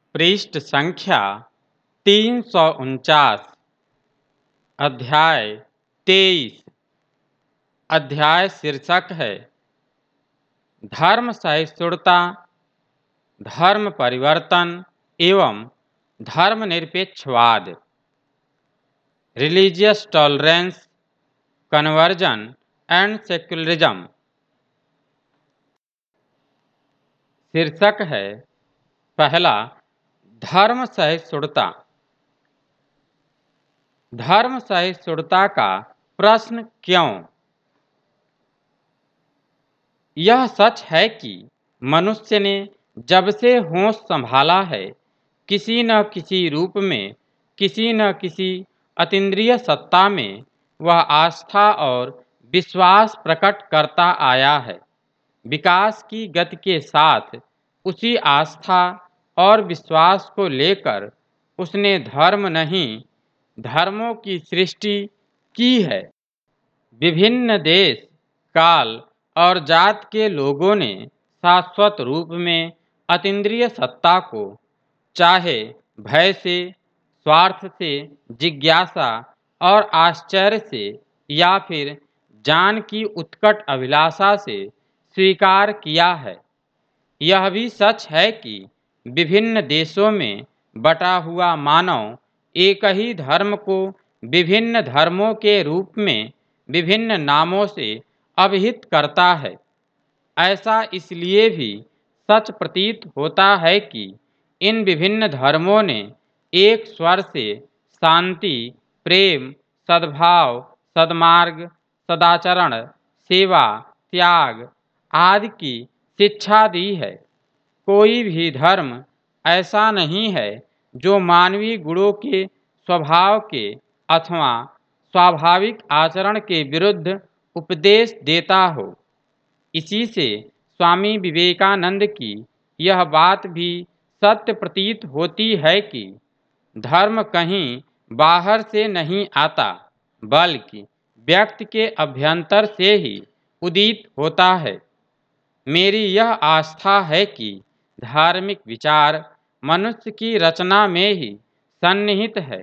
पृष्ठ संख्या 349। अध्याय 23। अध्याय शीर्षक है धर्म सहिष्णुता, धर्म परिवर्तन एवं धर्मनिरपेक्षवाद। Religious tolerance, conversion and secularism. शीर्षक है पहला, धर्म सहिष्णुता। धर्म सहिष्णुता का प्रश्न क्यों? यह सच है कि मनुष्य ने जब से होश संभाला है, किसी न किसी रूप में, किसी न किसी अतीन्द्रिय सत्ता में वह आस्था और विश्वास प्रकट करता आया है। विकास की गति के साथ उसी आस्था और विश्वास को लेकर उसने धर्म नहीं, धर्मों की सृष्टि की है। विभिन्न देश, काल और जात के लोगों ने शाश्वत रूप में अतीन्द्रिय सत्ता को, चाहे भय से, स्वार्थ से, जिज्ञासा और आश्चर्य से या फिर जान की उत्कट अभिलाषा से स्वीकार किया है। यह भी सच है कि विभिन्न देशों में बटा हुआ मानव एक ही धर्म को विभिन्न धर्मों के रूप में विभिन्न नामों से अभिहित करता है। ऐसा इसलिए भी सच प्रतीत होता है कि इन विभिन्न धर्मों ने एक स्वर से शांति, प्रेम, सद्भाव, सद्मार्ग, सदाचरण, सेवा, त्याग आदि की शिक्षा दी है। कोई भी धर्म ऐसा नहीं है जो मानवीय गुणों के स्वभाव के अथवा स्वाभाविक आचरण के विरुद्ध उपदेश देता हो। इसी से स्वामी विवेकानंद की यह बात भी सत्य प्रतीत होती है कि धर्म कहीं बाहर से नहीं आता, बल्कि व्यक्ति के अभ्यंतर से ही उदित होता है। मेरी यह आस्था है कि धार्मिक विचार मनुष्य की रचना में ही सन्निहित है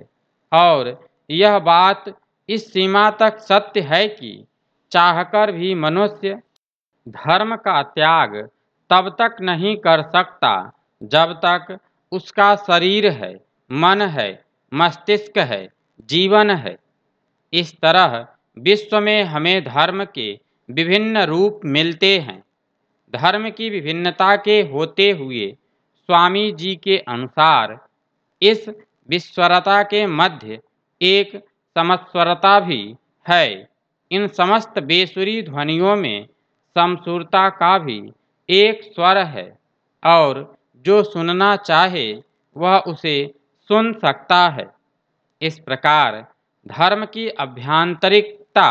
और यह बात इस सीमा तक सत्य है कि चाहकर भी मनुष्य धर्म का त्याग तब तक नहीं कर सकता जब तक उसका शरीर है, मन है, मस्तिष्क है, जीवन है। इस तरह विश्व में हमें धर्म के विभिन्न रूप मिलते हैं। धर्म की विभिन्नता के होते हुए स्वामी जी के अनुसार इस विस्वरता के मध्य एक समस्वरता भी है। इन समस्त बेसुरी ध्वनियों में समसूरता का भी एक स्वर है और जो सुनना चाहे वह उसे सुन सकता है। इस प्रकार धर्म की अभ्यांतरिकता,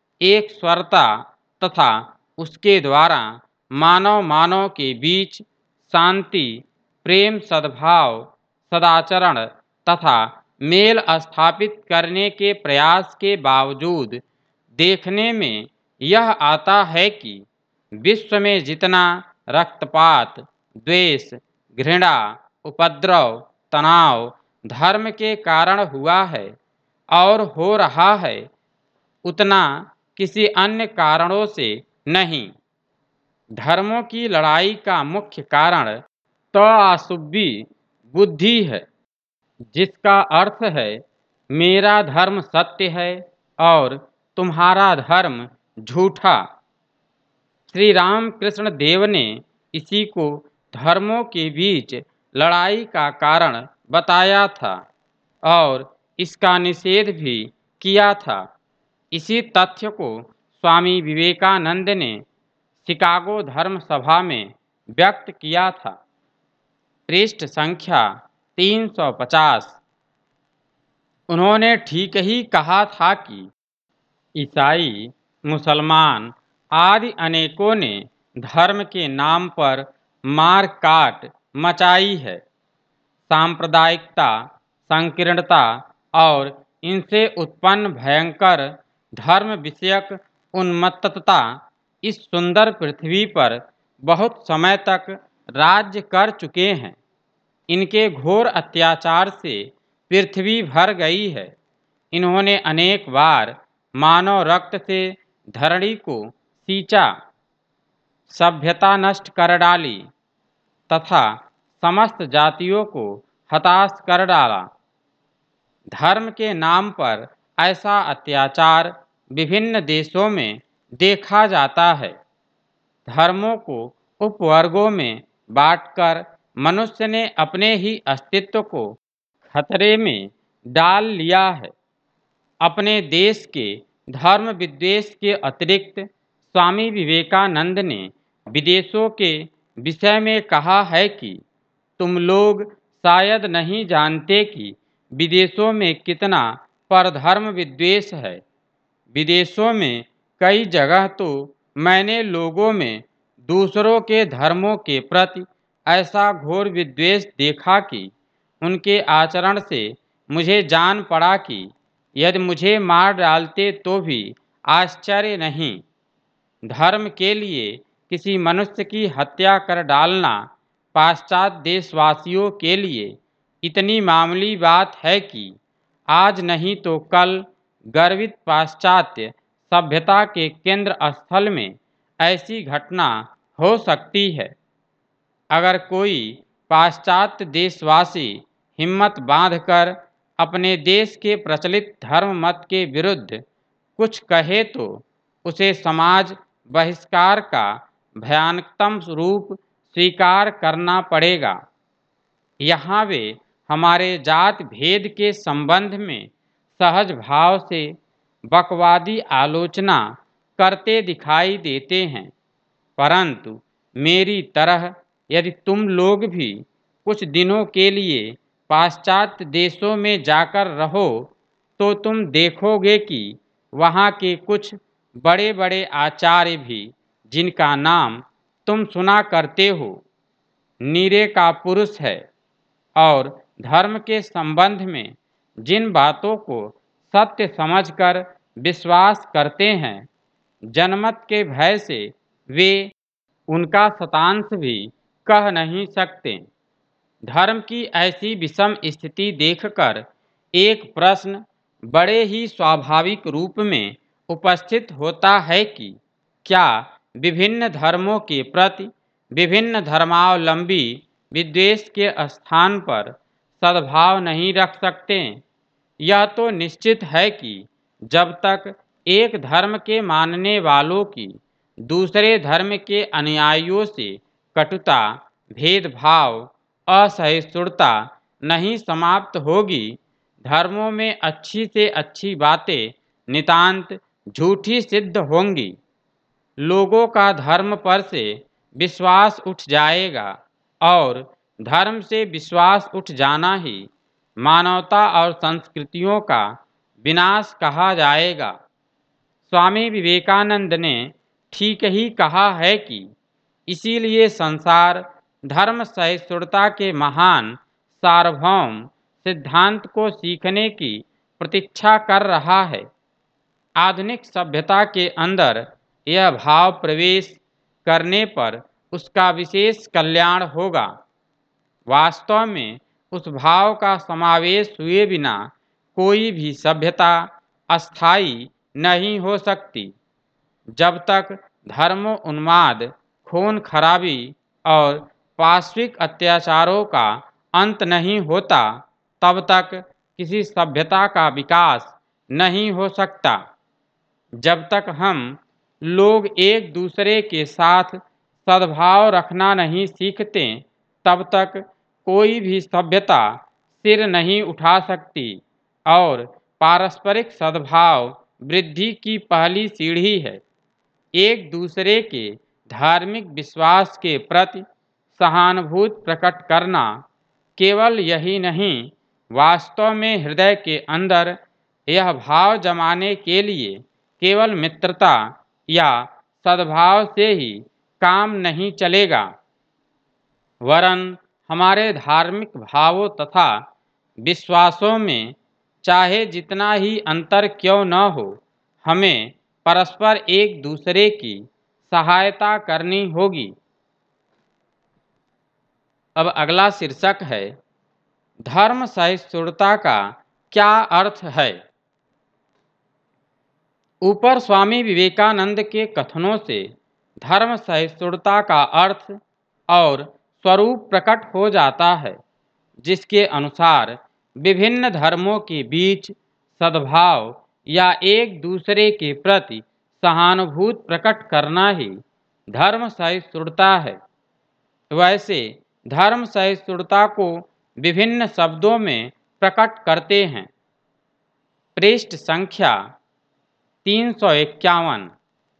एक स्वरता तथा उसके द्वारा मानव मानव के बीच शांति, प्रेम, सद्भाव, सदाचरण तथा मेल स्थापित करने के प्रयास के बावजूद देखने में यह आता है कि विश्व में जितना रक्तपात, द्वेष, घृणा, उपद्रव, तनाव धर्म के कारण हुआ है और हो रहा है, उतना किसी अन्य कारणों से नहीं। धर्मों की लड़ाई का मुख्य कारण तआसुबी बुद्धि है, जिसका अर्थ है मेरा धर्म सत्य है और तुम्हारा धर्म झूठा। श्री रामकृष्ण देव ने इसी को धर्मों के बीच लड़ाई का कारण बताया था और इसका निषेध भी किया था। इसी तथ्य को स्वामी विवेकानंद ने शिकागो धर्म सभा में व्यक्त किया था। पृष्ठ संख्या 350। उन्होंने ठीक ही कहा था कि ईसाई, मुसलमान आदि अनेकों ने धर्म के नाम पर मार काट मचाई है। सांप्रदायिकता, संकीर्णता और इनसे उत्पन्न भयंकर धर्म विषयक उन्मत्तता इस सुंदर पृथ्वी पर बहुत समय तक राज्य कर चुके हैं। इनके घोर अत्याचार से पृथ्वी भर गई है। इन्होंने अनेक बार मानव रक्त से धरणी को सींचा, सभ्यता नष्ट कर डाली तथा समस्त जातियों को हताश कर डाला। धर्म के नाम पर ऐसा अत्याचार विभिन्न देशों में देखा जाता है। धर्मों को उपवर्गों में बांटकर मनुष्य ने अपने ही अस्तित्व को खतरे में डाल लिया है। अपने देश के धर्म विद्वेष के अतिरिक्त स्वामी विवेकानंद ने विदेशों के विषय में कहा है कि तुम लोग शायद नहीं जानते कि विदेशों में कितना परधर्म विद्वेष है। विदेशों में कई जगह तो मैंने लोगों में दूसरों के धर्मों के प्रति ऐसा घोर विद्वेष देखा कि उनके आचरण से मुझे जान पड़ा कि यदि मुझे मार डालते तो भी आश्चर्य नहीं। धर्म के लिए किसी मनुष्य की हत्या कर डालना पाश्चात्य देशवासियों के लिए इतनी मामूली बात है कि आज नहीं तो कल गर्वित पाश्चात्य सभ्यता के केंद्र स्थल में ऐसी घटना हो सकती है। अगर कोई पाश्चात्य देशवासी हिम्मत बांधकर अपने देश के प्रचलित धर्म मत के विरुद्ध कुछ कहे तो उसे समाज बहिष्कार का भयानकतम रूप स्वीकार करना पड़ेगा। यहाँ वे हमारे जात भेद के संबंध में सहज भाव से बकवादी आलोचना करते दिखाई देते हैं, परंतु मेरी तरह यदि तुम लोग भी कुछ दिनों के लिए पाश्चात्य देशों में जाकर रहो तो तुम देखोगे कि वहाँ के कुछ बड़े बड़े आचार्य भी, जिनका नाम तुम सुना करते हो, नीरे का पुरुष है और धर्म के संबंध में जिन बातों को सत्य समझकर विश्वास करते हैं, जनमत के भय से वे उनका शतांश भी कह नहीं सकते। धर्म की ऐसी विषम स्थिति देखकर एक प्रश्न बड़े ही स्वाभाविक रूप में उपस्थित होता है कि क्या विभिन्न धर्मों के प्रति विभिन्न धर्मावलंबी विद्वेष के स्थान पर सद्भाव नहीं रख सकते। यह तो निश्चित है कि जब तक एक धर्म के मानने वालों की दूसरे धर्म के अनुयायियों से कटुता, भेदभाव, असहिष्णुता नहीं समाप्त होगी, धर्मों में अच्छी से अच्छी बातें नितांत झूठी सिद्ध होंगी। लोगों का धर्म पर से विश्वास उठ जाएगा और धर्म से विश्वास उठ जाना ही मानवता और संस्कृतियों का विनाश कहा जाएगा। स्वामी विवेकानंद ने ठीक ही कहा है कि इसीलिए संसार धर्म सहिष्णुता के महान सार्वभौम सिद्धांत को सीखने की प्रतीक्षा कर रहा है। आधुनिक सभ्यता के अंदर यह भाव प्रवेश करने पर उसका विशेष कल्याण होगा। वास्तव में उस भाव का समावेश हुए बिना कोई भी सभ्यता अस्थायी नहीं हो सकती। जब तक धर्म उन्माद, खून खराबी और पाशविक अत्याचारों का अंत नहीं होता, तब तक किसी सभ्यता का विकास नहीं हो सकता। जब तक हम लोग एक दूसरे के साथ सद्भाव रखना नहीं सीखते, तब तक कोई भी सभ्यता सिर नहीं उठा सकती और पारस्परिक सद्भाव वृद्धि की पहली सीढ़ी है। एक दूसरे के धार्मिक विश्वास के प्रति सहानुभूति प्रकट करना केवल यही नहीं, वास्तव में हृदय के अंदर यह भाव जमाने के लिए केवल मित्रता या सद्भाव से ही काम नहीं चलेगा, वरन हमारे धार्मिक भावों तथा विश्वासों में चाहे जितना ही अंतर क्यों न हो, हमें परस्पर एक दूसरे की सहायता करनी होगी। अब अगला शीर्षक है धर्म सहिष्णुता का क्या अर्थ है। ऊपर स्वामी विवेकानंद के कथनों से धर्म सहिष्णुता का अर्थ और स्वरूप प्रकट हो जाता है, जिसके अनुसार विभिन्न धर्मों के बीच सद्भाव या एक दूसरे के प्रति सहानुभूति प्रकट करना ही धर्म सहिष्णुता है। वैसे धर्म सहिष्णुता को विभिन्न शब्दों में प्रकट करते हैं। पृष्ठ संख्या 351।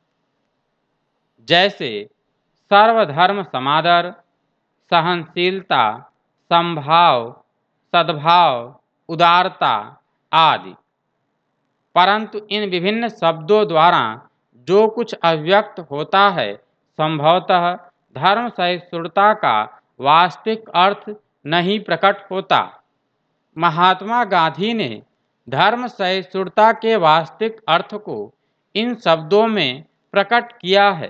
जैसे सर्वधर्म समादर, सहनशीलता, समभाव, सद्भाव, उदारता आदि। परंतु इन विभिन्न शब्दों द्वारा जो कुछ अभिव्यक्त होता है, संभवतः धर्म सहिष्णुता का वास्तविक अर्थ नहीं प्रकट होता। महात्मा गांधी ने धर्म सहिष्णुता के वास्तविक अर्थ को इन शब्दों में प्रकट किया है।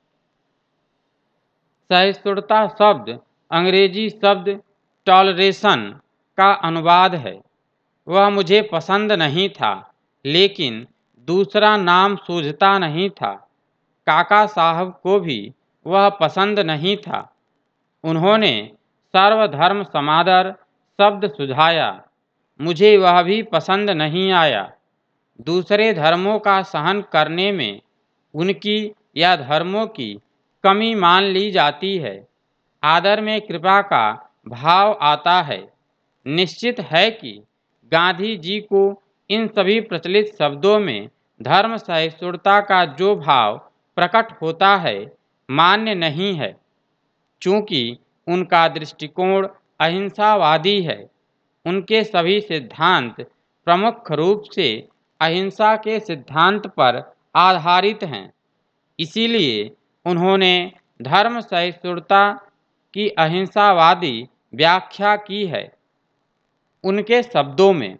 सहिष्णुता शब्द अंग्रेजी शब्द टॉलरेशन का अनुवाद है। वह मुझे पसंद नहीं था, लेकिन दूसरा नाम सूझता नहीं था। काका साहब को भी वह पसंद नहीं था। उन्होंने सर्वधर्म समादर शब्द सुझाया, मुझे वह भी पसंद नहीं आया। दूसरे धर्मों का सहन करने में उनकी या धर्मों की कमी मान ली जाती है। आदर में कृपा का भाव आता है। निश्चित है कि गांधी जी को इन सभी प्रचलित शब्दों में धर्म सहिष्णुता का जो भाव प्रकट होता है, मान्य नहीं है, चूँकि उनका दृष्टिकोण अहिंसावादी है। उनके सभी सिद्धांत प्रमुख रूप से अहिंसा के सिद्धांत पर आधारित हैं। इसीलिए उन्होंने धर्म सहिष्णुता की अहिंसावादी व्याख्या की है। उनके शब्दों में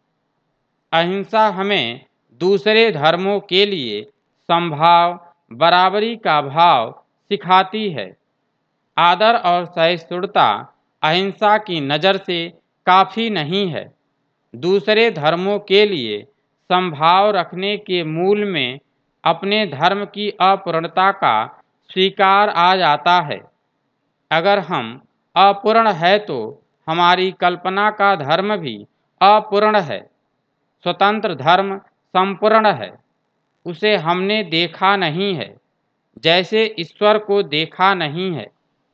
अहिंसा हमें दूसरे धर्मों के लिए समभाव, बराबरी का भाव सिखाती है। आदर और सहिष्णुता अहिंसा की नज़र से काफ़ी नहीं है। दूसरे धर्मों के लिए समभाव रखने के मूल में अपने धर्म की अपूर्णता का स्वीकार आ जाता है। अगर हम अपूर्ण है तो हमारी कल्पना का धर्म भी अपूर्ण है। स्वतंत्र धर्म संपूर्ण है, उसे हमने देखा नहीं है, जैसे ईश्वर को देखा नहीं है।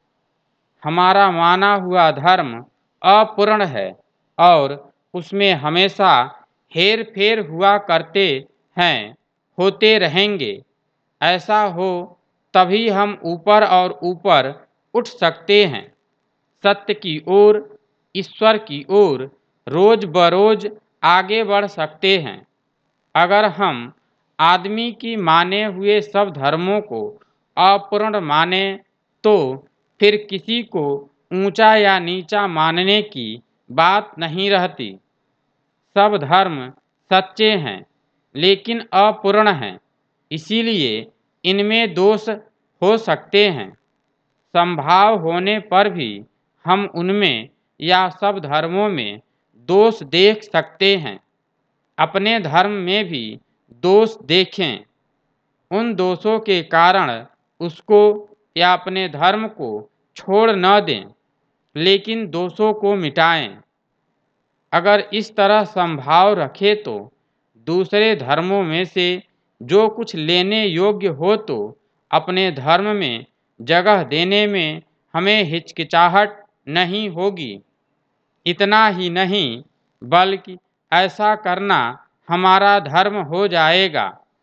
हमारा माना हुआ धर्म अपूर्ण है और उसमें हमेशा हेर फेर हुआ करते हैं, होते रहेंगे। ऐसा हो तभी हम ऊपर और ऊपर उठ सकते हैं, सत्य की ओर, ईश्वर की ओर रोज बरोज आगे बढ़ सकते हैं। अगर हम आदमी की माने हुए सब धर्मों को अपूर्ण माने तो फिर किसी को ऊंचा या नीचा मानने की बात नहीं रहती। सब धर्म सच्चे हैं, लेकिन अपूर्ण हैं, इसीलिए इनमें दोष हो सकते हैं। संभाव होने पर भी हम उनमें या सब धर्मों में दोष देख सकते हैं। अपने धर्म में भी दोष देखें। उन दोषों के कारण उसको या अपने धर्म को छोड़ न दें, लेकिन दोषों को मिटाएं। अगर इस तरह संभाव रखे तो दूसरे धर्मों में से जो कुछ लेने योग्य हो तो अपने धर्म में जगह देने में हमें हिचकिचाहट नहीं होगी। इतना ही नहीं, बल्कि ऐसा करना हमारा धर्म हो जाएगा।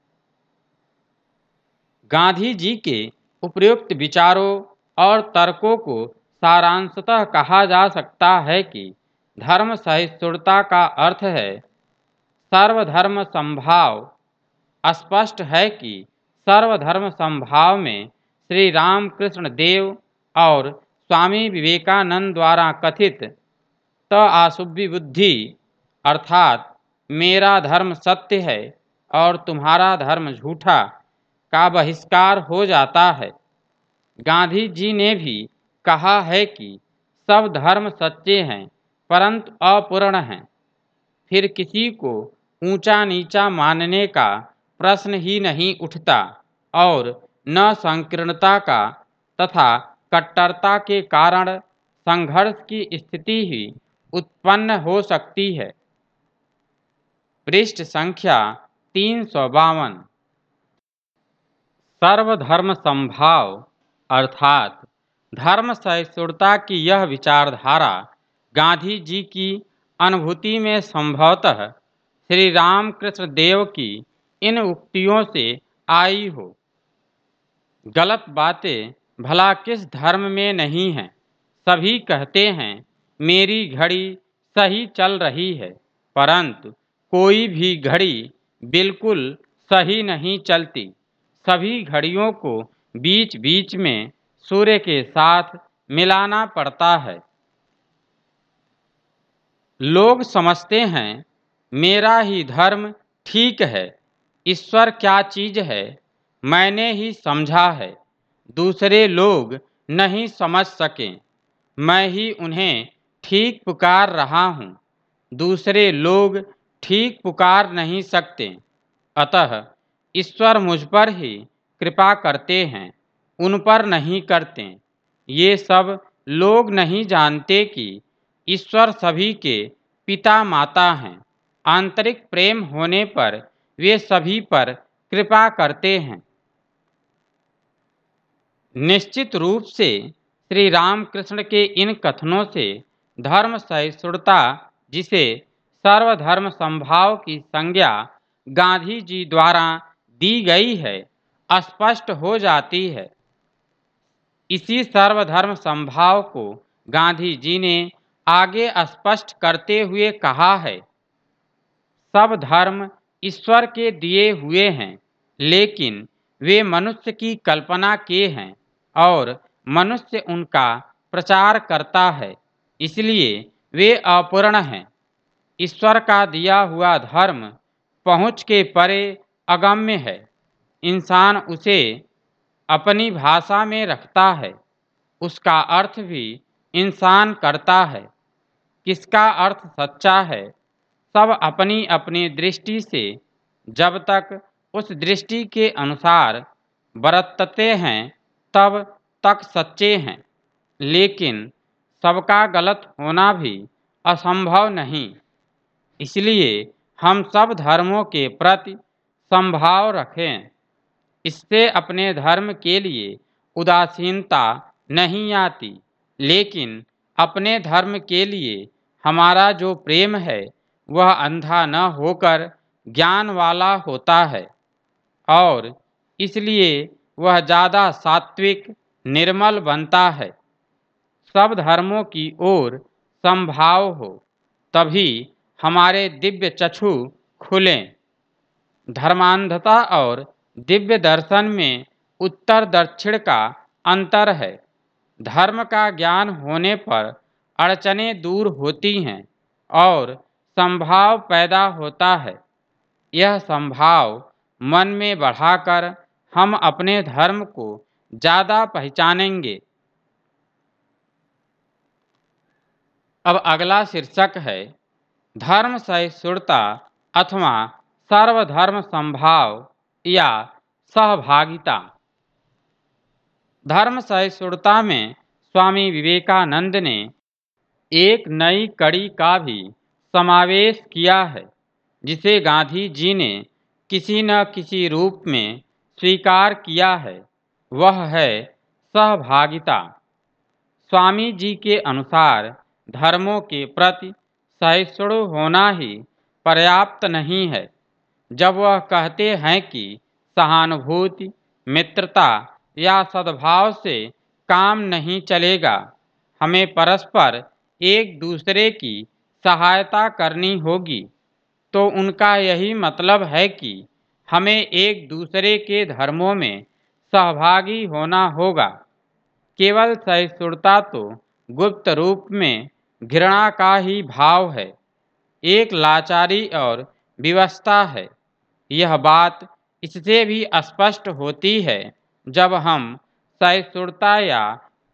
गांधी जी के उपयुक्त विचारों और तर्कों को सारांशतः कहा जा सकता है कि धर्म सहिष्णुता का अर्थ है सर्वधर्म समभाव। स्पष्ट है कि सर्वधर्म समभाव में श्री रामकृष्ण देव और स्वामी विवेकानंद द्वारा कथित तआसुबी बुद्धि अर्थात मेरा धर्म सत्य है और तुम्हारा धर्म झूठा का बहिष्कार हो जाता है। गांधी जी ने भी कहा है कि सब धर्म सच्चे हैं परंतु अपूर्ण हैं। फिर किसी को ऊंचा नीचा मानने का प्रश्न ही नहीं उठता और न संकीर्णता का तथा कट्टरता के कारण संघर्ष की स्थिति ही उत्पन्न हो सकती है। पृष्ठ संख्या 352। सर्वधर्म समभाव अर्थात धर्म सहिष्णुता की यह विचारधारा गांधी जी की अनुभूति में संभवतः श्री रामकृष्ण देव की इन उक्तियों से आई हो। गलत बातें भला किस धर्म में नहीं हैं। सभी कहते हैं मेरी घड़ी सही चल रही है, परंतु कोई भी घड़ी बिल्कुल सही नहीं चलती। सभी घड़ियों को बीच बीच में सूर्य के साथ मिलाना पड़ता है। लोग समझते हैं मेरा ही धर्म ठीक है, ईश्वर क्या चीज है मैंने ही समझा है, दूसरे लोग नहीं समझ सके, मैं ही उन्हें ठीक पुकार रहा हूँ, दूसरे लोग ठीक पुकार नहीं सकते। अतः ईश्वर मुझ पर ही कृपा करते हैं, उन पर नहीं करते। ये सब लोग नहीं जानते कि ईश्वर सभी के पिता माता हैं। आंतरिक प्रेम होने पर वे सभी पर कृपा करते हैं। निश्चित रूप से श्री रामकृष्ण के इन कथनों से धर्म सहिष्णुता, जिसे सर्वधर्म समभाव की संज्ञा गांधी जी द्वारा दी गई है, स्पष्ट हो जाती है। इसी सर्वधर्म समभाव को गांधी जी ने आगे स्पष्ट करते हुए कहा है, सब धर्म ईश्वर के दिए हुए हैं, लेकिन वे मनुष्य की कल्पना के हैं और मनुष्य उनका प्रचार करता है, इसलिए वे अपूर्ण हैं। ईश्वर का दिया हुआ धर्म पहुँच के परे अगम्य है। इंसान उसे अपनी भाषा में रखता है, उसका अर्थ भी इंसान करता है। किसका अर्थ सच्चा है, सब अपनी अपनी दृष्टि से जब तक उस दृष्टि के अनुसार बरतते हैं तब तक सच्चे हैं, लेकिन सबका गलत होना भी असंभव नहीं। इसलिए हम सब धर्मों के प्रति समभाव रखें। इससे अपने धर्म के लिए उदासीनता नहीं आती, लेकिन अपने धर्म के लिए हमारा जो प्रेम है वह अंधा न होकर ज्ञान वाला होता है और इसलिए वह ज़्यादा सात्विक निर्मल बनता है। सब धर्मों की ओर समभाव हो, तभी हमारे दिव्य चक्षु खुलें। धर्मांधता और दिव्य दर्शन में उत्तर दक्षिण का अंतर है। धर्म का ज्ञान होने पर अड़चनें दूर होती हैं और संभाव पैदा होता है। यह संभाव मन में बढ़ाकर हम अपने धर्म को ज़्यादा पहचानेंगे। अब अगला शीर्षक है धर्म सहिष्णुता अथवा सर्वधर्म समभाव या सहभागिता। धर्म सहिष्णुता में स्वामी विवेकानंद ने एक नई कड़ी का भी समावेश किया है, जिसे गांधी जी ने किसी न किसी रूप में स्वीकार किया है। वह है सहभागिता। स्वामी जी के अनुसार धर्मों के प्रति सहिष्णु होना ही पर्याप्त नहीं है। जब वह कहते हैं कि सहानुभूति, मित्रता या सद्भाव से काम नहीं चलेगा, हमें परस्पर एक दूसरे की सहायता करनी होगी, तो उनका यही मतलब है कि हमें एक दूसरे के धर्मों में सहभागी होना होगा। केवल सहिष्णुता तो गुप्त रूप में घृणा का ही भाव है, एक लाचारी और विवशता है। यह बात इससे भी स्पष्ट होती है जब हम सहिष्णुता या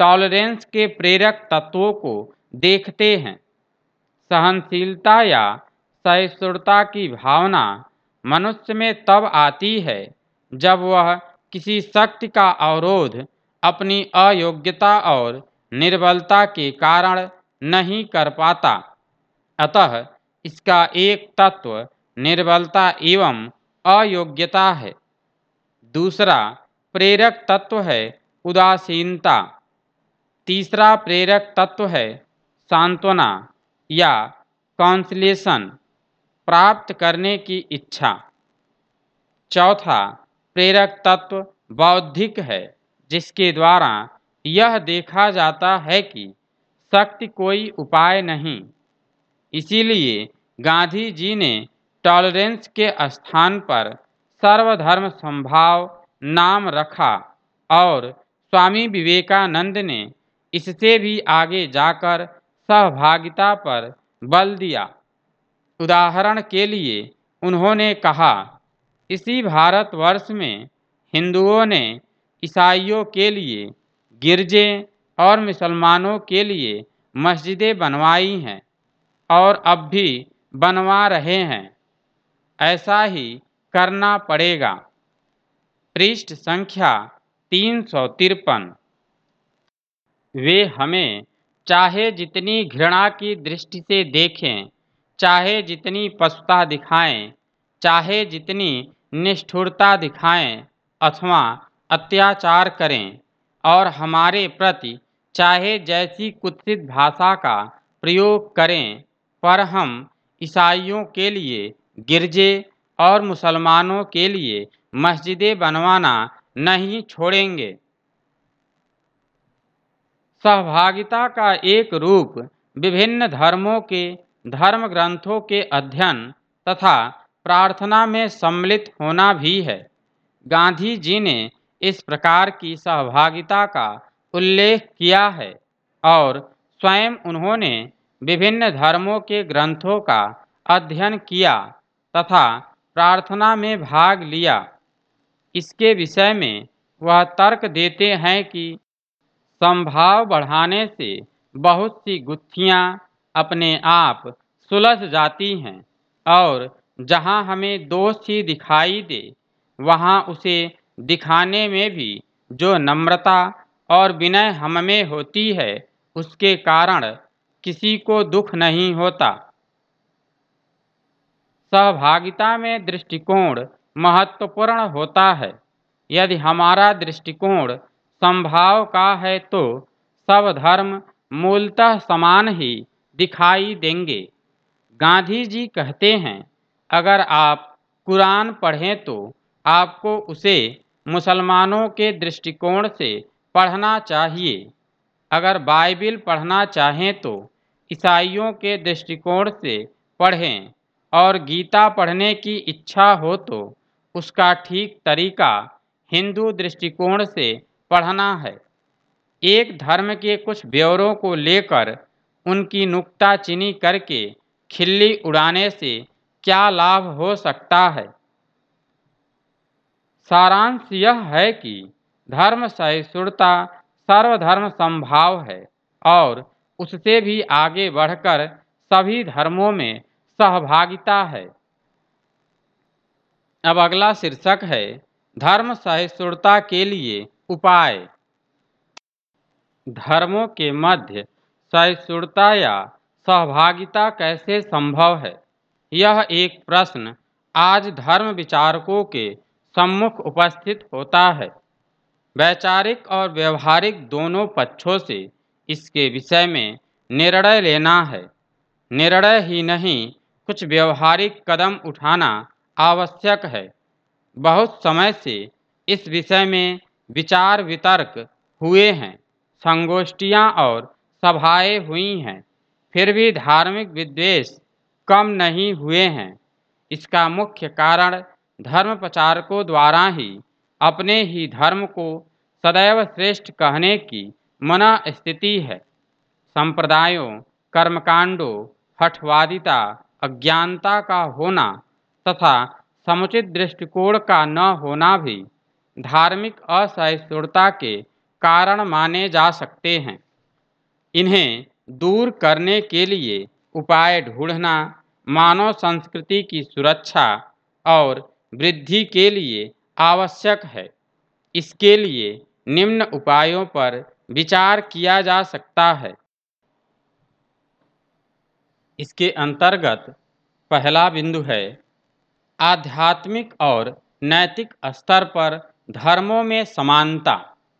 टॉलरेंस के प्रेरक तत्वों को देखते हैं। सहनशीलता या सहिष्णुता की भावना मनुष्य में तब आती है जब वह किसी शक्ति का अवरोध अपनी अयोग्यता और निर्बलता के कारण नहीं कर पाता। अतः इसका एक तत्व निर्बलता एवं अयोग्यता है। दूसरा प्रेरक तत्व है उदासीनता। तीसरा प्रेरक तत्व है सांत्वना या कॉन्सलेशन प्राप्त करने की इच्छा। चौथा प्रेरक तत्व बौद्धिक है, जिसके द्वारा यह देखा जाता है कि शक्ति कोई उपाय नहीं। इसीलिए गांधी जी ने टॉलरेंस के स्थान पर सर्वधर्म समभाव नाम रखा और स्वामी विवेकानंद ने इससे भी आगे जाकर सहभागिता पर बल दिया। उदाहरण के लिए उन्होंने कहा, इसी भारतवर्ष में हिंदुओं ने ईसाइयों के लिए गिरजे और मुसलमानों के लिए मस्जिदें बनवाई हैं और अब भी बनवा रहे हैं। ऐसा ही करना पड़ेगा। पृष्ठ संख्या 353। वे हमें चाहे जितनी घृणा की दृष्टि से देखें, चाहे जितनी पशुता दिखाएं, चाहे जितनी निष्ठुरता दिखाएं अथवा अत्याचार करें और हमारे प्रति चाहे जैसी कुत्सित भाषा का प्रयोग करें, पर हम ईसाइयों के लिए गिरजे और मुसलमानों के लिए मस्जिदें बनवाना नहीं छोड़ेंगे। सहभागिता का एक रूप विभिन्न धर्मों के धर्म ग्रंथों के अध्ययन तथा प्रार्थना में सम्मिलित होना भी है। गांधी जी ने इस प्रकार की सहभागिता का उल्लेख किया है और स्वयं उन्होंने विभिन्न धर्मों के ग्रंथों का अध्ययन किया तथा प्रार्थना में भाग लिया। इसके विषय में वह तर्क देते हैं कि समभाव बढ़ाने से बहुत सी गुत्थियां अपने आप सुलझ जाती हैं और जहां हमें दोष ही दिखाई दे, वहां उसे दिखाने में भी जो नम्रता और विनय हम में होती है, उसके कारण किसी को दुख नहीं होता। सहभागिता में दृष्टिकोण महत्वपूर्ण होता है। यदि हमारा दृष्टिकोण समभाव का है तो सब धर्म मूलतः समान ही दिखाई देंगे। गांधी जी कहते हैं, अगर आप कुरान पढ़ें तो आपको उसे मुसलमानों के दृष्टिकोण से पढ़ना चाहिए। अगर बाइबिल पढ़ना चाहें तो ईसाइयों के दृष्टिकोण से पढ़ें और गीता पढ़ने की इच्छा हो तो उसका ठीक तरीका हिंदू दृष्टिकोण से पढ़ना है। एक धर्म के कुछ ब्यौरों को लेकर उनकी नुक्ताचीनी करके खिल्ली उड़ाने से क्या लाभ हो सकता है। सारांश यह है कि धर्म सहिष्णुता सर्वधर्म समभाव है और उससे भी आगे बढ़कर सभी धर्मों में सहभागिता है। अब अगला शीर्षक है धर्म सहिष्णुता के लिए उपाय। धर्मों के मध्य सहिष्णुता या सहभागिता कैसे संभव है? यह एक प्रश्न आज धर्म विचारकों के सम्मुख उपस्थित होता है। वैचारिक और व्यवहारिक दोनों पक्षों से इसके विषय में निर्णय लेना है। निर्णय ही नहीं, कुछ व्यवहारिक कदम उठाना आवश्यक है। बहुत समय से इस विषय में विचार वितर्क हुए हैं, संगोष्ठियां और सभाएं हुई हैं, फिर भी धार्मिक विद्वेष कम नहीं हुए हैं। इसका मुख्य कारण धर्म प्रचारकों द्वारा ही अपने ही धर्म को सदैव श्रेष्ठ कहने की मनःस्थिति है। संप्रदायों, कर्मकांडों, हठवादिता, अज्ञानता का होना तथा समुचित दृष्टिकोण का न होना भी धार्मिक असहिष्णुता के कारण माने जा सकते हैं। इन्हें दूर करने के लिए उपाय ढूंढना मानव संस्कृति की सुरक्षा और वृद्धि के लिए आवश्यक है। इसके लिए निम्न उपायों पर विचार किया जा सकता है। इसके अंतर्गत पहला बिंदु है आध्यात्मिक और नैतिक स्तर पर धर्मों में समानता।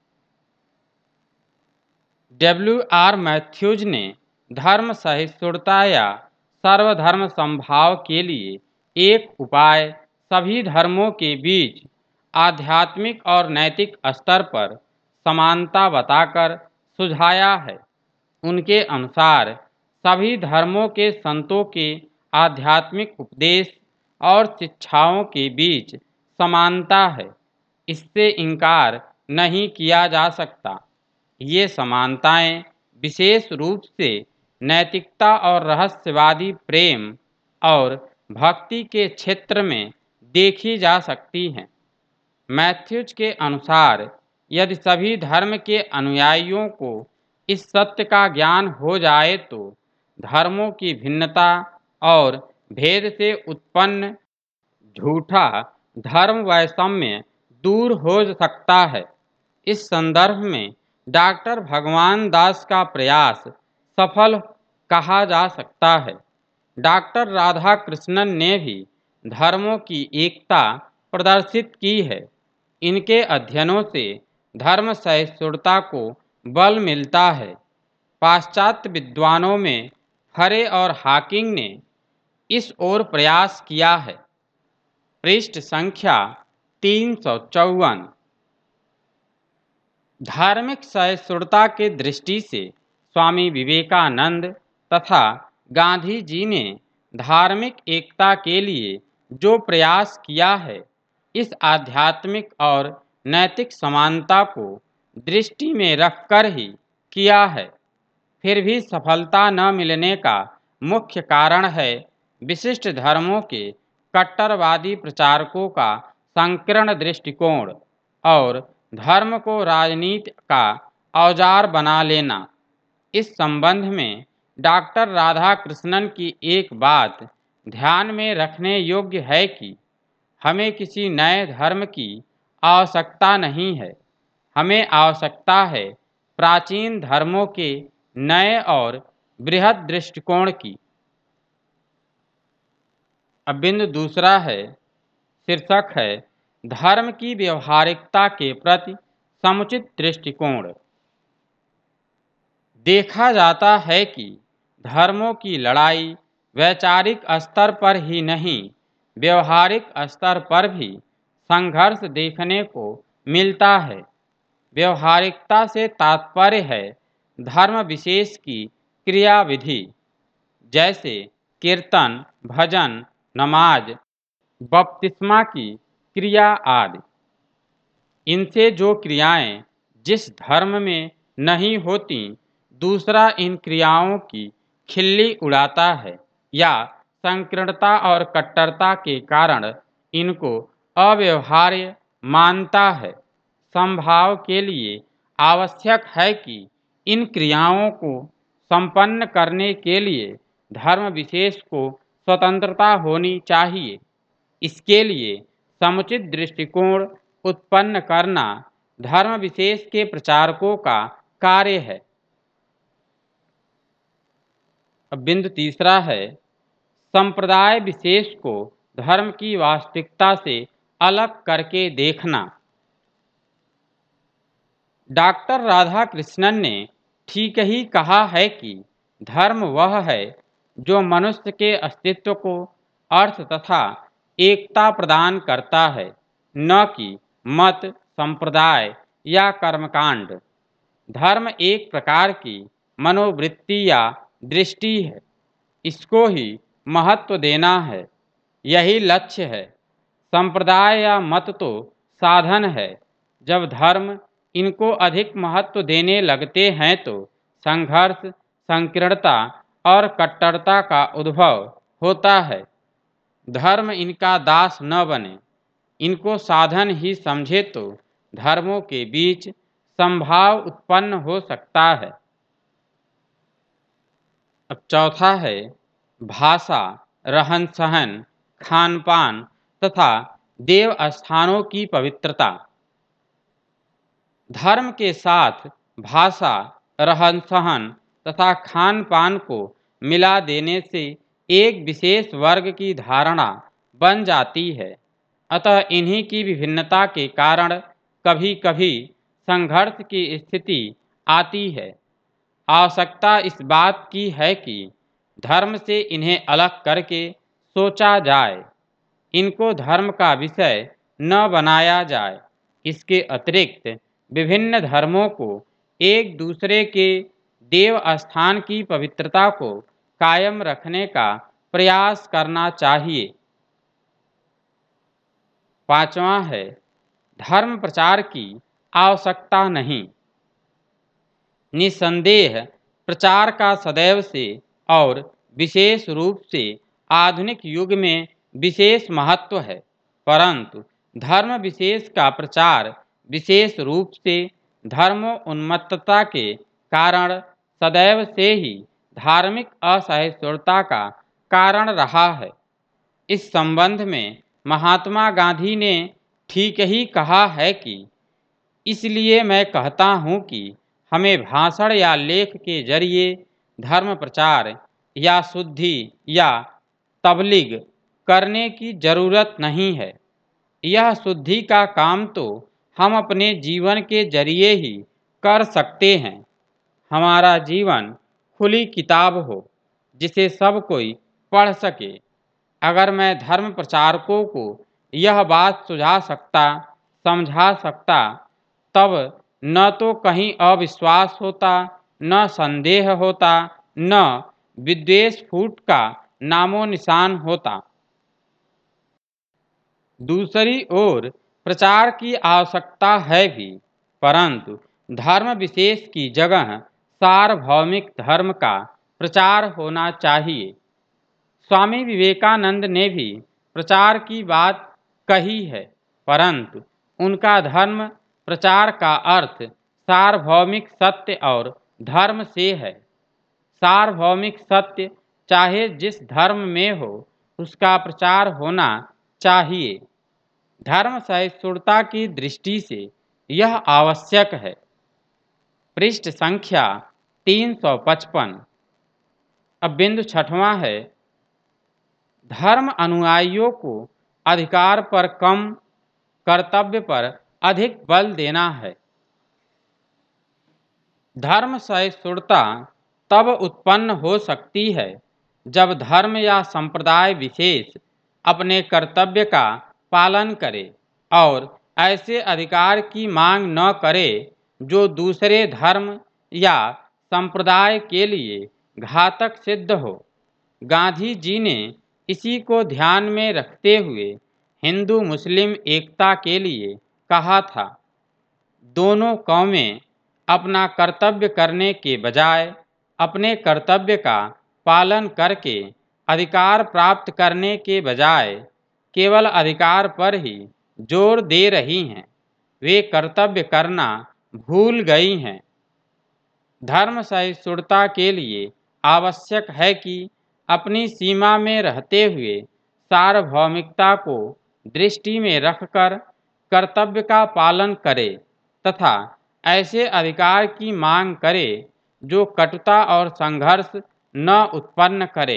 डब्ल्यू.आर. मैथ्यूज ने धर्म सहिष्णुता या सर्वधर्म समभाव के लिए एक उपाय सभी धर्मों के बीच आध्यात्मिक और नैतिक स्तर पर समानता बताकर सुझाया है। उनके अनुसार सभी धर्मों के संतों के आध्यात्मिक उपदेश और शिक्षाओं के बीच समानता है, इससे इनकार नहीं किया जा सकता। ये समानताएं विशेष रूप से नैतिकता और रहस्यवादी प्रेम और भक्ति के क्षेत्र में देखी जा सकती हैं। मैथ्यूज के अनुसार यदि सभी धर्म के अनुयायियों को इस सत्य का ज्ञान हो जाए तो धर्मों की भिन्नता और भेद से उत्पन्न झूठा धर्म वैषम्य दूर हो सकता है। इस संदर्भ में डॉक्टर भगवान दास का प्रयास सफल कहा जा सकता है। डॉक्टर राधा कृष्णन ने भी धर्मों की एकता प्रदर्शित की है। इनके अध्ययनों से धर्म सहिष्णुता को बल मिलता है। पाश्चात्य विद्वानों में फरे और हॉकिंग ने इस ओर प्रयास किया है। पृष्ठ संख्या 354। धार्मिक सहिष्णुता के दृष्टि से स्वामी विवेकानंद तथा गांधी जी ने धार्मिक एकता के लिए जो प्रयास किया है, इस आध्यात्मिक और नैतिक समानता को दृष्टि में रखकर ही किया है। फिर भी सफलता न मिलने का मुख्य कारण है विशिष्ट धर्मों के कट्टरवादी प्रचारकों का संकीर्ण दृष्टिकोण और धर्म को राजनीति का औजार बना लेना। इस संबंध में डॉक्टर राधा कृष्णन की एक बात ध्यान में रखने योग्य है कि हमें किसी नए धर्म की आवश्यकता नहीं है। हमें आवश्यकता है प्राचीन धर्मों के नए और बृहद दृष्टिकोण की। अब बिंदु दूसरा है, शीर्षक है धर्म की व्यवहारिकता के प्रति समुचित दृष्टिकोण। देखा जाता है कि धर्मों की लड़ाई वैचारिक स्तर पर ही नहीं, व्यवहारिक स्तर पर भी संघर्ष देखने को मिलता है। व्यवहारिकता से तात्पर्य है धर्म विशेष की क्रियाविधि, जैसे कीर्तन, भजन, नमाज, बपतिस्मा की क्रिया आदि। इनसे जो क्रियाएं जिस धर्म में नहीं होती, दूसरा इन क्रियाओं की खिल्ली उड़ाता है या संकीर्णता और कट्टरता के कारण इनको अव्यवहार्य मानता है। समभाव के लिए आवश्यक है कि इन क्रियाओं को संपन्न करने के लिए धर्म विशेष को स्वतंत्रता होनी चाहिए। इसके लिए समुचित दृष्टिकोण उत्पन्न करना धर्म विशेष के प्रचारकों का कार्य है। अब बिंदु तीसरा है, संप्रदाय विशेष को धर्म की वास्तविकता से अलग करके देखना। डॉक्टर राधा कृष्णन ने ठीक ही कहा है कि धर्म वह है जो मनुष्य के अस्तित्व को अर्थ तथा एकता प्रदान करता है, न कि मत, संप्रदाय या कर्मकांड। धर्म एक प्रकार की मनोवृत्ति या दृष्टि है। इसको ही महत्व देना है, यही लक्ष्य है। संप्रदाय या मत तो साधन है। जब धर्म इनको अधिक महत्व देने लगते हैं तो संघर्ष, संकीर्णता और कट्टरता का उद्भव होता है। धर्म इनका दास न बने, इनको साधन ही समझे तो धर्मों के बीच संभाव उत्पन्न हो सकता है। अब चौथा है भाषा, रहन सहन, खान पान तथा देव स्थानों की पवित्रता। धर्म के साथ भाषा, रहन सहन तथा खान पान को मिला देने से एक विशेष वर्ग की धारणा बन जाती है। अतः इन्हीं की विभिन्नता के कारण कभी कभी संघर्ष की स्थिति आती है। आवश्यकता इस बात की है कि धर्म से इन्हें अलग करके सोचा जाए, इनको धर्म का विषय न बनाया जाए। इसके अतिरिक्त विभिन्न धर्मों को एक दूसरे के देव स्थान की पवित्रता को कायम रखने का प्रयास करना चाहिए। पांचवा है धर्म प्रचार की आवश्यकता नहीं। निसंदेह प्रचार का सदैव से और विशेष रूप से आधुनिक युग में विशेष महत्व है, परंतु धर्म विशेष का प्रचार विशेष रूप से धर्मोन्मत्तता के कारण सदैव से ही धार्मिक असहिष्णुता का कारण रहा है। इस संबंध में महात्मा गांधी ने ठीक ही कहा है कि इसलिए मैं कहता हूँ कि हमें भाषण या लेख के जरिए धर्म प्रचार या शुद्धि या तबलीग करने की जरूरत नहीं है। यह शुद्धि का काम तो हम अपने जीवन के जरिए ही कर सकते हैं। हमारा जीवन खुली किताब हो जिसे सब कोई पढ़ सके। अगर मैं धर्म प्रचारकों को यह बात सुझा सकता, समझा सकता, तब न तो कहीं अविश्वास होता, न संदेह होता, न विद्वेष फूट का नामो निशान होता। दूसरी ओर प्रचार की आवश्यकता है भी, परंतु धर्म विशेष की जगह सार्वभौमिक धर्म का प्रचार होना चाहिए। स्वामी विवेकानंद ने भी प्रचार की बात कही है, परंतु उनका धर्म प्रचार का अर्थ सार्वभौमिक सत्य और धर्म से है। सार्वभौमिक सत्य चाहे जिस धर्म में हो उसका प्रचार होना चाहिए। धर्म सहिष्णुता की दृष्टि से यह आवश्यक है। पृष्ठ संख्या 355। अब बिंदु छठवां है धर्म अनुयायियों को अधिकार पर कम, कर्तव्य पर अधिक बल देना है। धर्म सहिष्णुता तब उत्पन्न हो सकती है जब धर्म या संप्रदाय विशेष अपने कर्तव्य का पालन करे और ऐसे अधिकार की मांग न करे जो दूसरे धर्म या संप्रदाय के लिए घातक सिद्ध हो। गांधी जी ने इसी को ध्यान में रखते हुए हिंदू मुस्लिम एकता के लिए कहा था, दोनों कौमें अपना कर्तव्य करने के बजाय अपने कर्तव्य का पालन करके अधिकार प्राप्त करने के बजाय केवल अधिकार पर ही जोर दे रही हैं। वे कर्तव्य करना भूल गई हैं। धर्म सहिष्णुता के लिए आवश्यक है कि अपनी सीमा में रहते हुए सार्वभौमिकता को दृष्टि में रखकर कर्तव्य का पालन करे तथा ऐसे अधिकार की मांग करे जो कटुता और संघर्ष न उत्पन्न करे।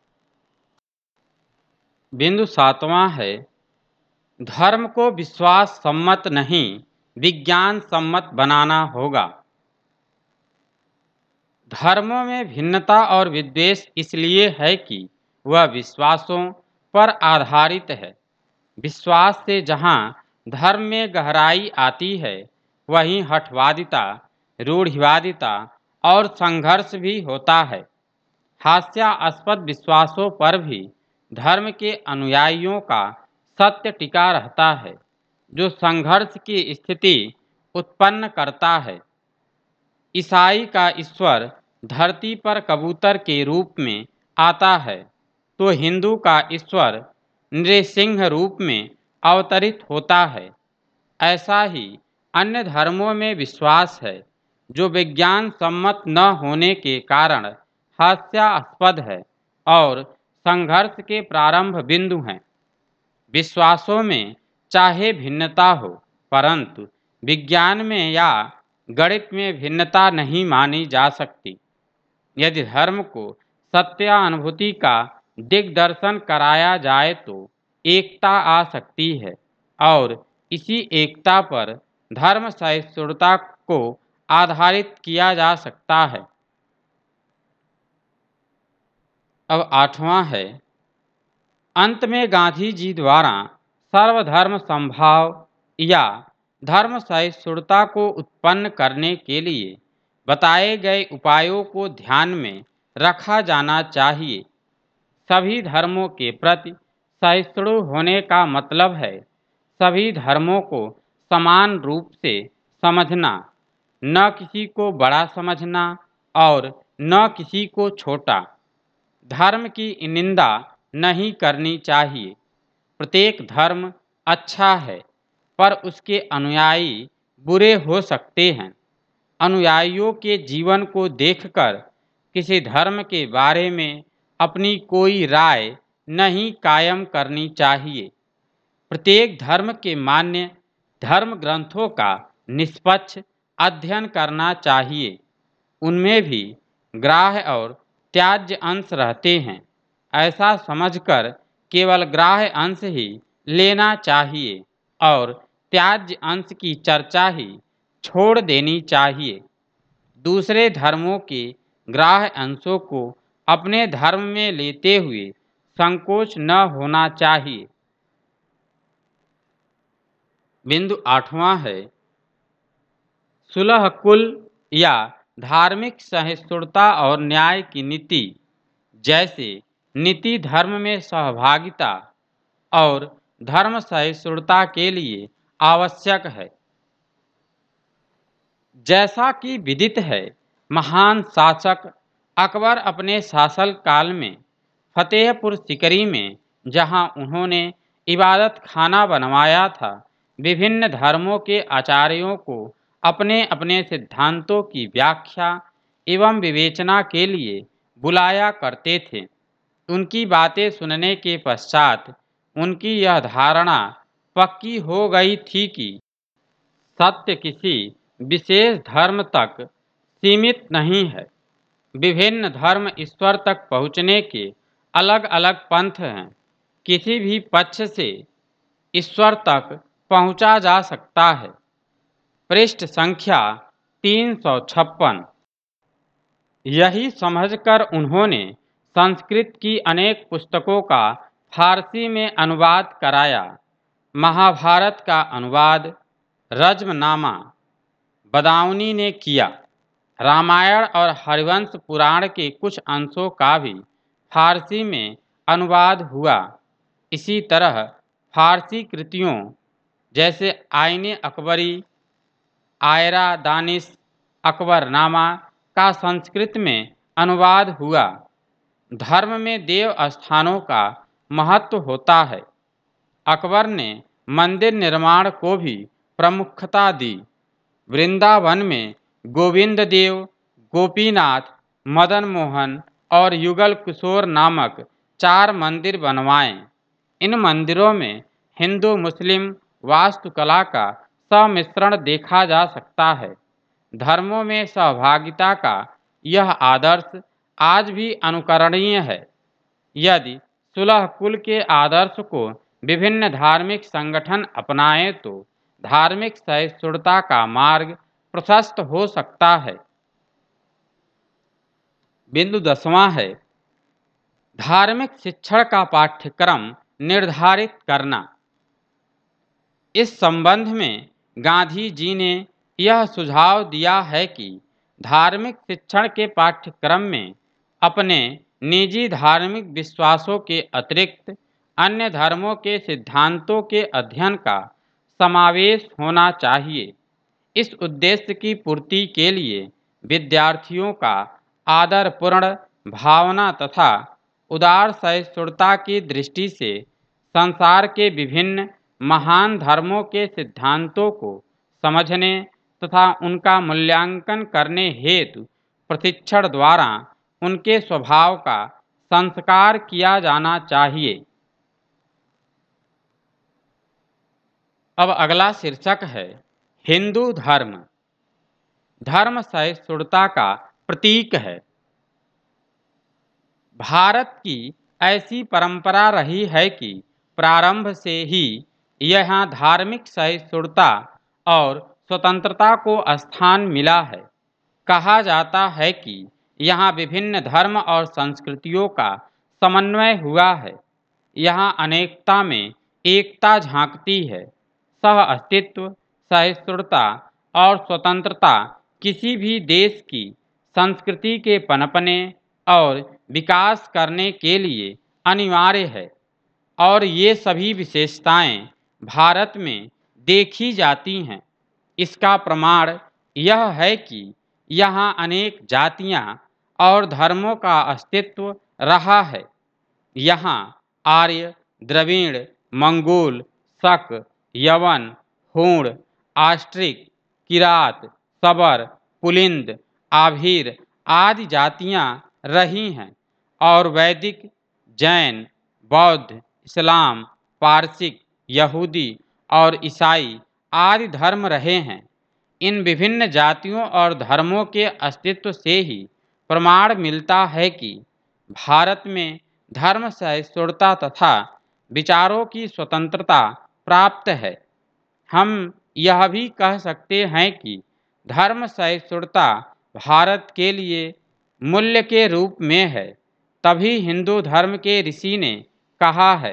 बिंदु सातवां है धर्म को विश्वास सम्मत नहीं, विज्ञान सम्मत बनाना होगा। धर्मों में भिन्नता और विद्वेष इसलिए है कि वह विश्वासों पर आधारित है। विश्वास से जहाँ धर्म में गहराई आती है, वहीं हठवादिता, रूढ़िवादिता और संघर्ष भी होता है। हास्यास्पद विश्वासों पर भी धर्म के अनुयायियों का सत्य टिका रहता है, जो संघर्ष की स्थिति उत्पन्न करता है। ईसाई का ईश्वर धरती पर कबूतर के रूप में आता है, तो हिंदू का ईश्वर नृसिंह रूप में अवतरित होता है। ऐसा ही अन्य धर्मों में विश्वास है जो विज्ञान सम्मत न होने के कारण हास्यास्पद है और संघर्ष के प्रारंभ बिंदु हैं। विश्वासों में चाहे भिन्नता हो, परंतु विज्ञान में या गणित में भिन्नता नहीं मानी जा सकती। यदि धर्म को सत्यानुभूति का दिग्दर्शन कराया जाए तो एकता आ सकती है और इसी एकता पर धर्म सहिष्णुता को आधारित किया जा सकता है। अब 8वां है, अंत में गांधी जी द्वारा सर्वधर्म समभाव या धर्म सहिष्णुता को उत्पन्न करने के लिए बताए गए उपायों को ध्यान में रखा जाना चाहिए। सभी धर्मों के प्रति सहिष्णु होने का मतलब है सभी धर्मों को समान रूप से समझना, न किसी को बड़ा समझना और न किसी को छोटा। धर्म की निंदा नहीं करनी चाहिए। प्रत्येक धर्म अच्छा है, पर उसके अनुयायी बुरे हो सकते हैं। अनुयायियों के जीवन को देखकर किसी धर्म के बारे में अपनी कोई राय नहीं कायम करनी चाहिए। प्रत्येक धर्म के मान्य धर्म ग्रंथों का निष्पक्ष अध्ययन करना चाहिए। उनमें भी ग्राह्य और त्याज्य अंश रहते हैं। ऐसा समझकर केवल ग्राह्य अंश ही लेना चाहिए और त्याज्य अंश की चर्चा ही छोड़ देनी चाहिए। दूसरे धर्मों के ग्राह्य अंशों को अपने धर्म में लेते हुए संकोच न होना चाहिए। बिंदु 8वां है, सुलह कुल या धार्मिक सहिष्णुता और न्याय की नीति जैसे नीति धर्म में सहभागिता और धर्म सहिष्णुता के लिए आवश्यक है। जैसा कि विदित है, महान शासक अकबर अपने शासन काल में फतेहपुर सिकरी में, जहां उन्होंने इबादत खाना बनवाया था, विभिन्न धर्मों के आचार्यों को अपने अपने सिद्धांतों की व्याख्या एवं विवेचना के लिए बुलाया करते थे। उनकी बातें सुनने के पश्चात उनकी यह धारणा पक्की हो गई थी कि सत्य किसी विशेष धर्म तक सीमित नहीं है। विभिन्न धर्म ईश्वर तक पहुँचने के अलग अलग पंथ हैं। किसी भी पक्ष से ईश्वर तक पहुँचा जा सकता है। पृष्ठ संख्या 356। यही समझकर उन्होंने संस्कृत की अनेक पुस्तकों का फारसी में अनुवाद कराया। महाभारत का अनुवाद रज्मनामा बदाऊनी ने किया। रामायण और हरिवंश पुराण के कुछ अंशों का भी फारसी में अनुवाद हुआ। इसी तरह फारसी कृतियों जैसे आईने अकबरी, आयरा दानिश अकबरनामा का संस्कृत में अनुवाद हुआ। धर्म में देव स्थानों का महत्व होता है। अकबर ने मंदिर निर्माण को भी प्रमुखता दी। वृंदावन में गोविंद देव, गोपीनाथ, मदन मोहन और युगल किशोर नामक 4 मंदिर बनवाए। इन मंदिरों में हिंदू मुस्लिम वास्तुकला का सम्मिश्रण देखा जा सकता है। धर्मों में सहभागिता का यह आदर्श आज भी अनुकरणीय है। यदि सुलह कुल के आदर्श को विभिन्न धार्मिक संगठन अपनाएं तो धार्मिक सहिष्णुता का मार्ग प्रशस्त हो सकता है। बिंदु 10वां है, धार्मिक शिक्षण का पाठ्यक्रम निर्धारित करना। इस संबंध में गांधी जी ने यह सुझाव दिया है कि धार्मिक शिक्षण के पाठ्यक्रम में अपने निजी धार्मिक विश्वासों के अतिरिक्त अन्य धर्मों के सिद्धांतों के अध्ययन का समावेश होना चाहिए। इस उद्देश्य की पूर्ति के लिए विद्यार्थियों का आदरपूर्ण भावना तथा उदार सहिष्णुता की दृष्टि से संसार के विभिन्न महान धर्मों के सिद्धांतों को समझने तथा उनका मूल्यांकन करने हेतु प्रशिक्षण द्वारा उनके स्वभाव का संस्कार किया जाना चाहिए। अब अगला शीर्षक है हिंदू धर्म। धर्म सहिष्णुता का प्रतीक है। भारत की ऐसी परंपरा रही है कि प्रारंभ से ही यहाँ धार्मिक सहिष्णुता और स्वतंत्रता को स्थान मिला है। कहा जाता है कि यहाँ विभिन्न धर्म और संस्कृतियों का समन्वय हुआ है। यहाँ अनेकता में एकता झांकती है। सह अस्तित्व, सहिष्णुता और स्वतंत्रता किसी भी देश की संस्कृति के पनपने और विकास करने के लिए अनिवार्य है और ये सभी विशेषताएं भारत में देखी जाती हैं। इसका प्रमाण यह है कि यहाँ अनेक जातियाँ और धर्मों का अस्तित्व रहा है। यहाँ आर्य, द्रविड़, मंगोल, शक, यवन, हूण, आस्ट्रिक, किरात, सबर, पुलिंद, आभीर आदि जातियाँ रही हैं और वैदिक, जैन, बौद्ध, इस्लाम, पारसिक, यहूदी और ईसाई आदि धर्म रहे हैं। इन विभिन्न जातियों और धर्मों के अस्तित्व से ही प्रमाण मिलता है कि भारत में धर्म सहिष्णुता तथा विचारों की स्वतंत्रता प्राप्त है। हम यह भी कह सकते हैं कि धर्म सहिष्णुता भारत के लिए मूल्य के रूप में है। तभी हिंदू धर्म के ऋषि ने कहा है,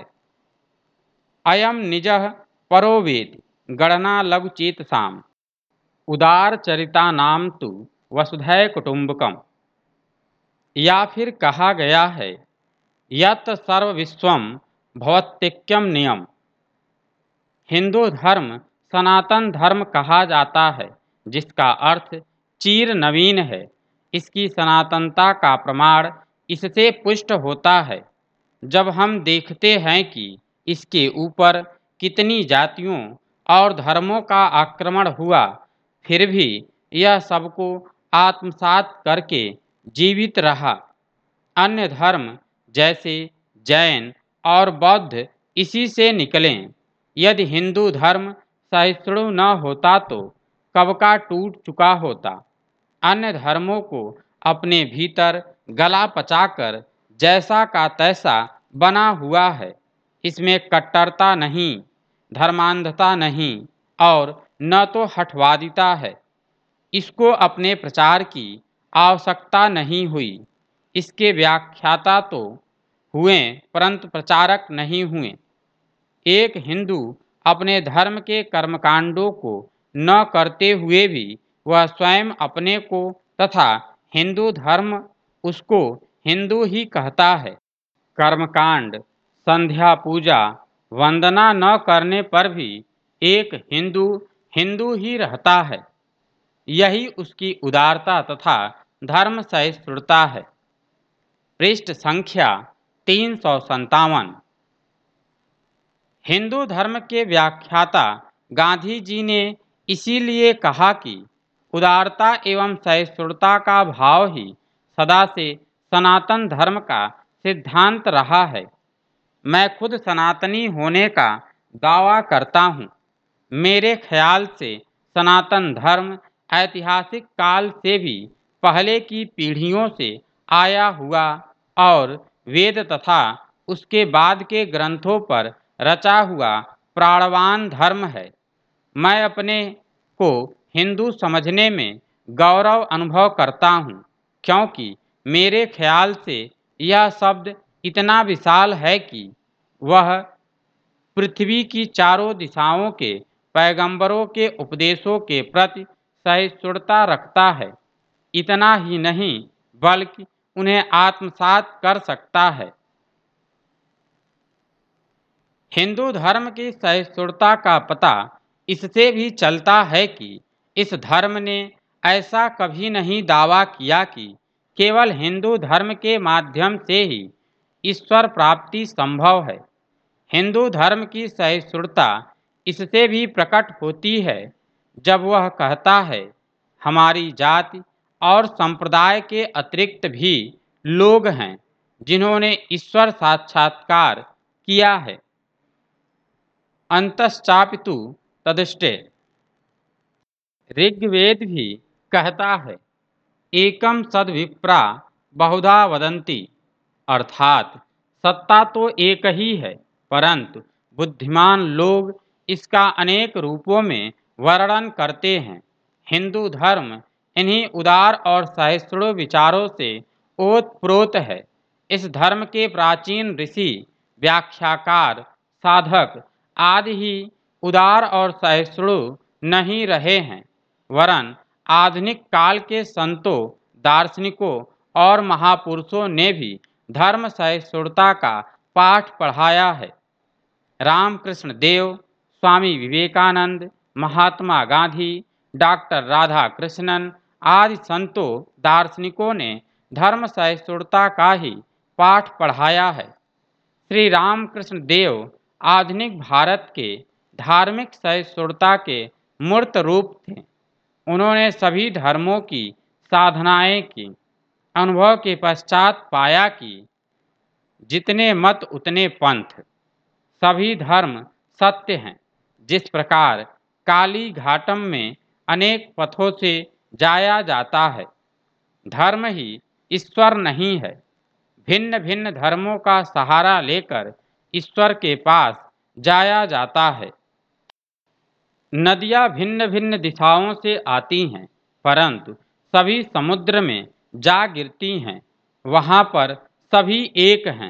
अयम निजः परो वेति गणना लघुचेतसाम उदार चरिता नाम तु वसुधैव कुटुंबकम। या फिर कहा गया है, यत् सर्व विश्वम भवत्येकम नियम। हिंदू धर्म सनातन धर्म कहा जाता है, जिसका अर्थ चिर नवीन है। इसकी सनातनता का प्रमाण इससे पुष्ट होता है जब हम देखते हैं कि इसके ऊपर कितनी जातियों और धर्मों का आक्रमण हुआ, फिर भी यह सबको आत्मसात करके जीवित रहा। अन्य धर्म जैसे जैन और बौद्ध इसी से निकले। यदि हिंदू धर्म सहिष्णु न होता तो कब का टूट चुका होता। अन्य धर्मों को अपने भीतर गला पचाकर जैसा का तैसा बना हुआ है। इसमें कट्टरता नहीं, धर्मांधता नहीं और न तो हठवादिता है। इसको अपने प्रचार की आवश्यकता नहीं हुई। इसके व्याख्याता तो हुए परंतु प्रचारक नहीं हुए। एक हिंदू अपने धर्म के कर्मकांडों को न करते हुए भी वह स्वयं अपने को तथा हिंदू धर्म उसको हिंदू ही कहता है। कर्मकांड, संध्या पूजा, वंदना न करने पर भी एक हिंदू हिंदू ही रहता है। यही उसकी उदारता तथा धर्म सहिष्णुता है। पृष्ठ संख्या 357। हिंदू धर्म के व्याख्याता गांधी जी ने इसीलिए कहा कि उदारता एवं सहिष्णुता का भाव ही सदा से सनातन धर्म का सिद्धांत रहा है। मैं खुद सनातनी होने का दावा करता हूँ। मेरे ख्याल से सनातन धर्म ऐतिहासिक काल से भी पहले की पीढ़ियों से आया हुआ और वेद तथा उसके बाद के ग्रंथों पर रचा हुआ प्राणवान धर्म है। मैं अपने को हिंदू समझने में गौरव अनुभव करता हूँ, क्योंकि मेरे ख्याल से यह शब्द इतना विशाल है कि वह पृथ्वी की चारों दिशाओं के पैगंबरों के उपदेशों के प्रति सहिष्णुता रखता है। इतना ही नहीं बल्कि उन्हें आत्मसात कर सकता है। हिंदू धर्म की सहिष्णुता का पता इससे भी चलता है कि इस धर्म ने ऐसा कभी नहीं दावा किया कि केवल हिंदू धर्म के माध्यम से ही ईश्वर प्राप्ति संभव है। हिंदू धर्म की सहिष्णुता इससे भी प्रकट होती है जब वह कहता है हमारी जाति और संप्रदाय के अतिरिक्त भी लोग हैं जिन्होंने ईश्वर साक्षात्कार किया है। अंतश्चापि तु तदृष्टे, ऋग्वेद भी कहता है एकम सद्विप्रा बहुधा वदंती, अर्थात सत्ता तो एक ही है परंतु बुद्धिमान लोग इसका अनेक रूपों में वर्णन करते हैं। हिंदू धर्म इन्हीं उदार और सहिष्णु विचारों से ओतप्रोत है। इस धर्म के प्राचीन ऋषि, व्याख्याकार, साधक आदि ही उदार और सहिष्णु नहीं रहे हैं, वरन आधुनिक काल के संतों, दार्शनिकों और महापुरुषों ने भी धर्म सहिष्णुता का पाठ पढ़ाया है। रामकृष्ण देव, स्वामी विवेकानंद, महात्मा गांधी, डॉक्टर राधा कृष्णन आदि संतों, दार्शनिकों ने धर्म सहिष्णुता का ही पाठ पढ़ाया है। श्री रामकृष्ण देव आधुनिक भारत के धार्मिक सहिष्णुता के मूर्त रूप थे। उन्होंने सभी धर्मों की साधनाएं की। अनुभव के पश्चात पाया कि जितने मत उतने पंथ, सभी धर्म सत्य हैं। जिस प्रकार काली घाटम में अनेक पथों से जाया जाता है, धर्म ही ईश्वर नहीं है। भिन्न भिन्न धर्मों का सहारा लेकर ईश्वर के पास जाया जाता है। नदियां भिन्न भिन्न दिशाओं से आती हैं परंतु सभी समुद्र में जा गिरती हैं। वहां पर सभी एक हैं।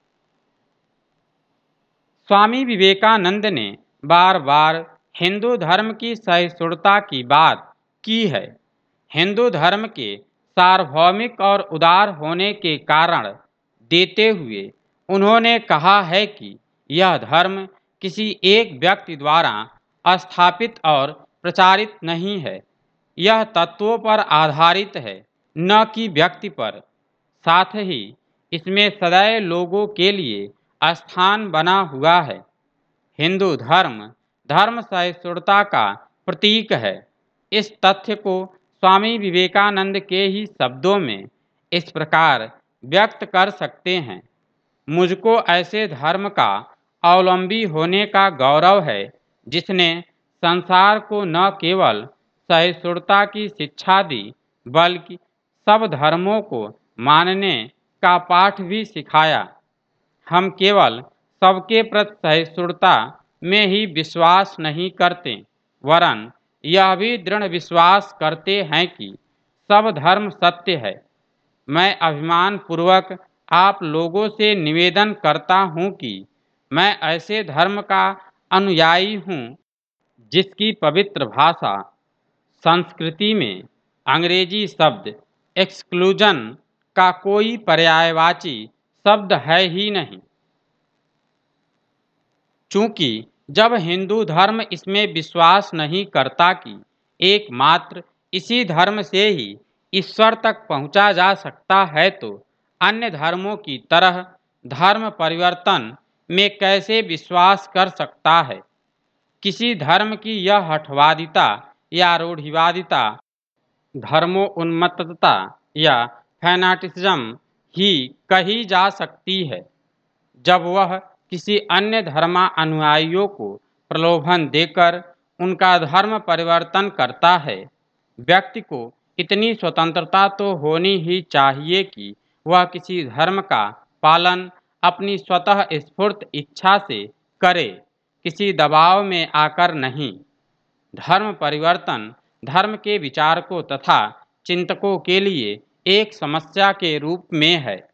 स्वामी विवेकानंद ने बार बार हिंदू धर्म की सहिष्णुता की बात की है। हिंदू धर्म के सार्वभौमिक और उदार होने के कारण देते हुए उन्होंने कहा है कि यह धर्म किसी एक व्यक्ति द्वारा स्थापित और प्रचारित नहीं है। यह तत्वों पर आधारित है, न कि व्यक्ति पर। साथ ही इसमें सदैव लोगों के लिए स्थान बना हुआ है। हिंदू धर्म धर्म सहिष्णुता का प्रतीक है। इस तथ्य को स्वामी विवेकानंद के ही शब्दों में इस प्रकार व्यक्त कर सकते हैं। मुझको ऐसे धर्म का अवलंबी होने का गौरव है जिसने संसार को न केवल सहिष्णुता की शिक्षा दी बल्कि सब धर्मों को मानने का पाठ भी सिखाया। हम केवल सबके प्रति सहिष्णुता में ही विश्वास नहीं करते वरन यह भी दृढ़ विश्वास करते हैं कि सब धर्म सत्य है। मैं अभिमान पूर्वक आप लोगों से निवेदन करता हूं कि मैं ऐसे धर्म का अनुयायी हूं जिसकी पवित्र भाषा संस्कृति में अंग्रेजी शब्द एक्सक्लूजन का कोई पर्यायवाची शब्द है ही नहीं। चूंकि जब हिंदू धर्म इसमें विश्वास नहीं करता कि एकमात्र इसी धर्म से ही ईश्वर तक पहुंचा जा सकता है तो अन्य धर्मों की तरह धर्म परिवर्तन में कैसे विश्वास कर सकता है। किसी धर्म की यह हठवादिता या रूढ़िवादिता, धर्मोन्मत्तता या फैनाटिज्म ही कही जा सकती है जब वह किसी अन्य धर्मानुयायियों को प्रलोभन देकर उनका धर्म परिवर्तन करता है। व्यक्ति को इतनी स्वतंत्रता तो होनी ही चाहिए कि वह किसी धर्म का पालन अपनी स्वतः स्फूर्त इच्छा से करे, किसी दबाव में आकर नहीं। धर्म परिवर्तन धर्म के विचारकों तथा चिंतकों के लिए एक समस्या के रूप में है।